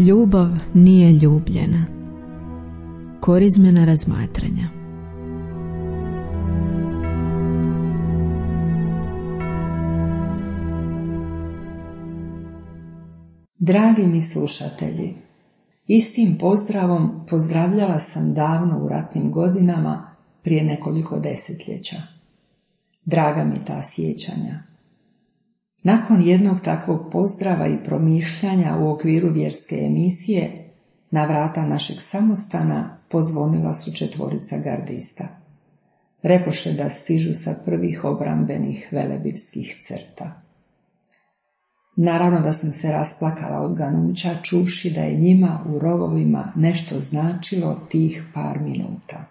Ljubav nije ljubljena. Korizmena razmatranja. Dragi mi slušatelji, istim pozdravom pozdravljala sam davno u ratnim godinama prije nekoliko desetljeća. Draga mi ta sjećanja. Nakon jednog takvog pozdrava i promišljanja u okviru vjerske emisije, na vrata našeg samostana pozvonila su 4 gardista. Rekoše da stižu sa prvih obrambenih velebitskih crta. Naravno da sam se rasplakala od ganuća, čuvši da je njima u rovovima nešto značilo tih par minuta.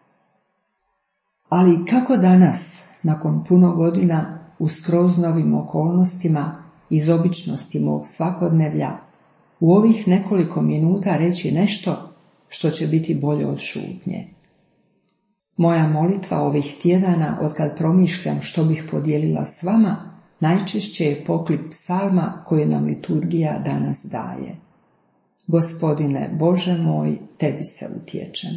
Ali kako danas, nakon puno godina, u skroz novim okolnostima, iz običnosti mog svakodnevlja, u ovih nekoliko minuta reći nešto što će biti bolje od šutnje. Moja molitva ovih tjedana, otkad promišljam što bih podijelila s vama, najčešće je poklip psalma koje nam liturgija danas daje. Gospodine Bože moj, tebi se utječem.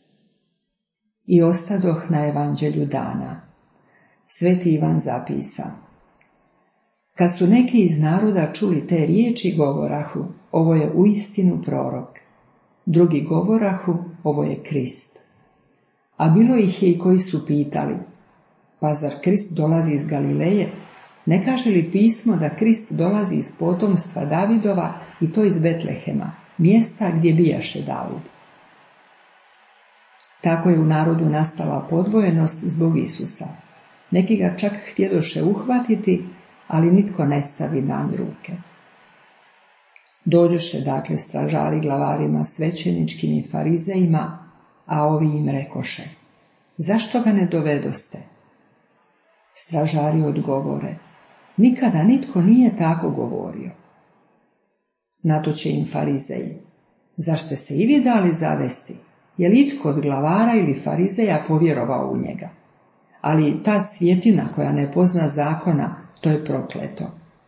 I ostadoh na evanđelju dana. Sveti Ivan zapisa: kad su neki iz naroda čuli te riječi, govorahu, ovo je uistinu prorok. Drugi govorahu, ovo je Krist. A bilo ih je i koji su pitali: pa zar Krist dolazi iz Galileje? Ne kaže li pismo da Krist dolazi iz potomstva Davidova i to iz Betlehema, mjesta gdje bijaše David? Tako je u narodu nastala podvojenost zbog Isusa. Neki ga čak htjedoše uhvatiti, ali nitko ne stavi na nj ruke. Dođoše dakle stražari glavarima svećeničkim i farizejima, a ovi im rekoše: zašto ga ne dovedoste? Stražari odgovore: nikada nitko nije tako govorio. Na to će im farizeji: zar ste se i vi dali zavesti? Je li itko od glavara ili farizeja povjerovao u njega? Ali ta svjetina koja ne pozna zakona, to je prokleto.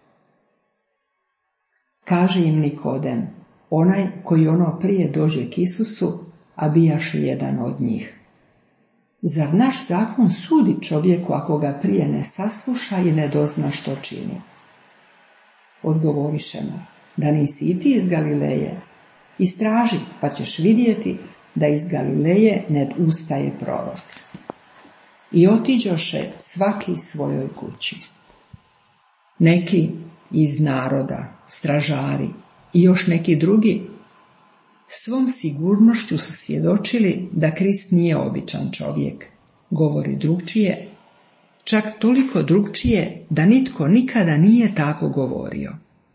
Kaže im Nikodem, onaj koji ono prije dođe k Isusu, a bijaše jedan od njih: zar naš zakon sudi čovjeku ako ga prije ne sasluša i ne dozna što čini? Odgovoriše mu: da nisi i ti iz Galileje? Istraži, pa ćeš vidjeti da iz Galileje ne ustaje prorok. I otiđoše svaki svojoj kući. Neki iz naroda, stražari i još neki drugi, svom sigurnošću su svjedočili da Krist nije običan čovjek, govori drugčije, čak toliko drugčije da nitko nikada nije tako govorio.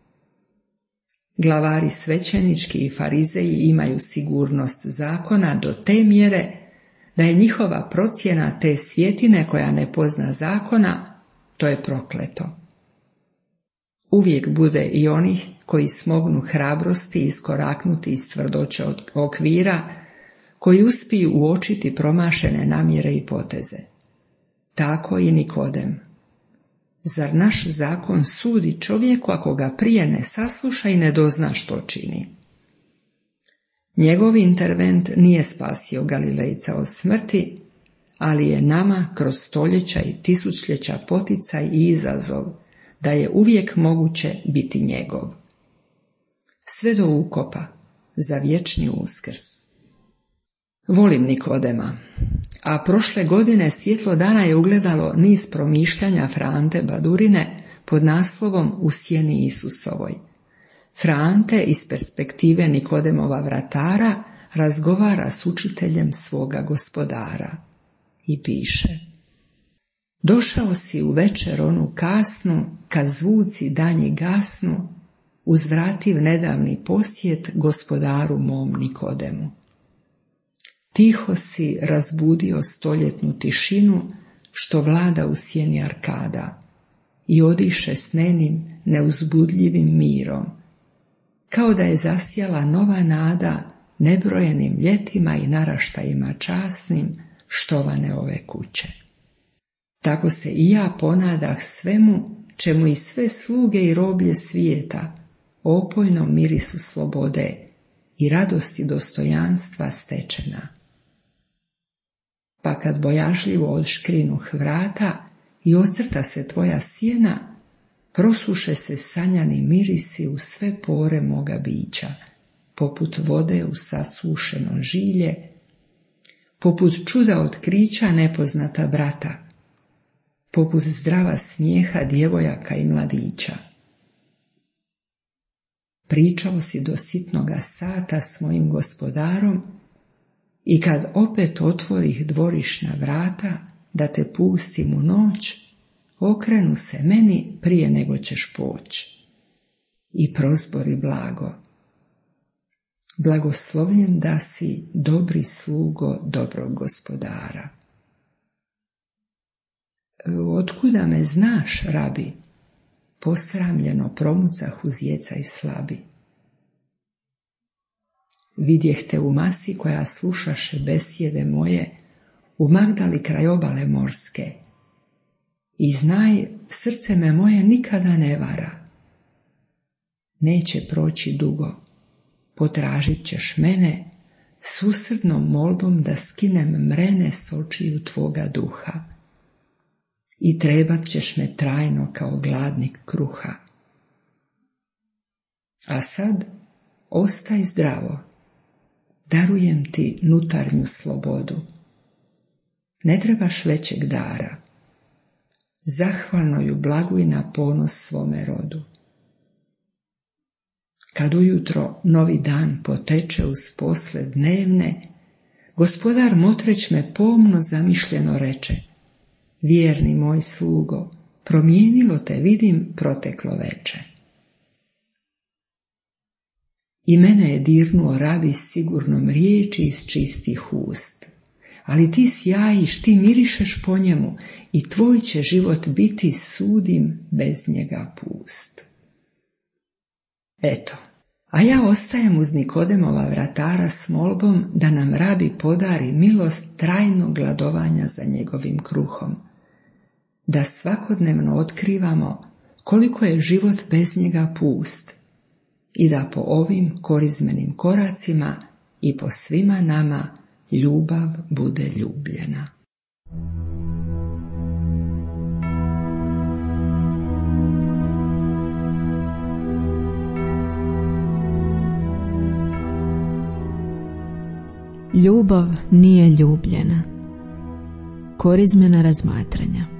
Glavari svećenički i farizeji imaju sigurnost zakona do te mjere da je njihova procjena te svjetine koja ne pozna zakona, to je prokleto. Uvijek bude i onih koji smognu hrabrosti iskoraknuti iz tvrdoće od okvira, koji uspiju uočiti promašene namjere i poteze. Tako i Nikodem. Zar naš zakon sudi čovjeku ako ga prije ne sasluša i ne dozna što čini? Njegov intervent nije spasio Galilejca od smrti, ali je nama kroz stoljeća i tisućljeća poticaj i izazov da je uvijek moguće biti njegov. Sve do ukopa, za vječni uskrs. Volim Nikodema, a prošle godine svjetlo dana je ugledalo niz promišljanja Frante Badurine pod naslovom U sjeni Isusovoj. Frante iz perspektive Nikodemova vratara razgovara s učiteljem svoga Gospodara i piše: došao si u večer onu kasnu, kad zvuci danji gasnu, uzvrativ nedavni posjet Gospodaru mom Nikodemu. Tiho si razbudio stoljetnu tišinu što vlada u sjeni arkada i odiše s nenim neuzbudljivim mirom, kao da je zasjala nova nada nebrojenim ljetima i naraštajima časnim štovane ove kuće. Tako se i ja ponadah svemu čemu i sve sluge i roblje svijeta, opojnom mirisu slobode i radosti dostojanstva stečena. Pa kad bojažljivo odškrinuh vrata i ocrta se tvoja sjena, prosuše se sanjani mirisi u sve pore moga bića, poput vode u sasušeno žilje, poput čuda otkrića nepoznata brata, poput zdrava smijeha djevojaka i mladića. Pričao si do sitnoga sata s mojim gospodarom i kad opet otvorih dvorišna vrata da te pustim u noć, okrenu se meni prije nego ćeš poći i prozbori blago. Blagoslovljen da si dobri slugo dobrog gospodara. Otkuda me znaš, rabi? Posramljeno promucah uz jeca i slabi. Vidjeh te u masi koja slušaše besjede moje, u Magdali kraj obale morske. I znaj, srce me moje nikada ne vara. Neće proći dugo, potražit ćeš mene s usrdnom molbom da skinem mrene s očiju tvoga duha. I trebat ćeš me trajno kao gladnik kruha. A sad ostaj zdravo, darujem ti nutarnju slobodu. Ne trebaš većeg dara, zahvalno ju blaguj na ponos svome rodu. Kad ujutro novi dan poteče uz posle dnevne, gospodar motreć me pomno zamišljeno reče: vjerni moj slugo, promijenilo te vidim proteklo veče. I mene je dirnuo rabi sigurnom riječi iz čistih ust, ali ti sjajiš, ti mirišeš po njemu i tvoj će život biti sudim bez njega pust. Eto, a ja ostajem uz Nikodemova vratara s molbom da nam rabi podari milost trajnog gladovanja za njegovim kruhom, da svakodnevno otkrivamo koliko je život bez njega pust i da po ovim korizmenim koracima i po svima nama ljubav bude ljubljena. Ljubav nije ljubljena. Korizmena razmatranja.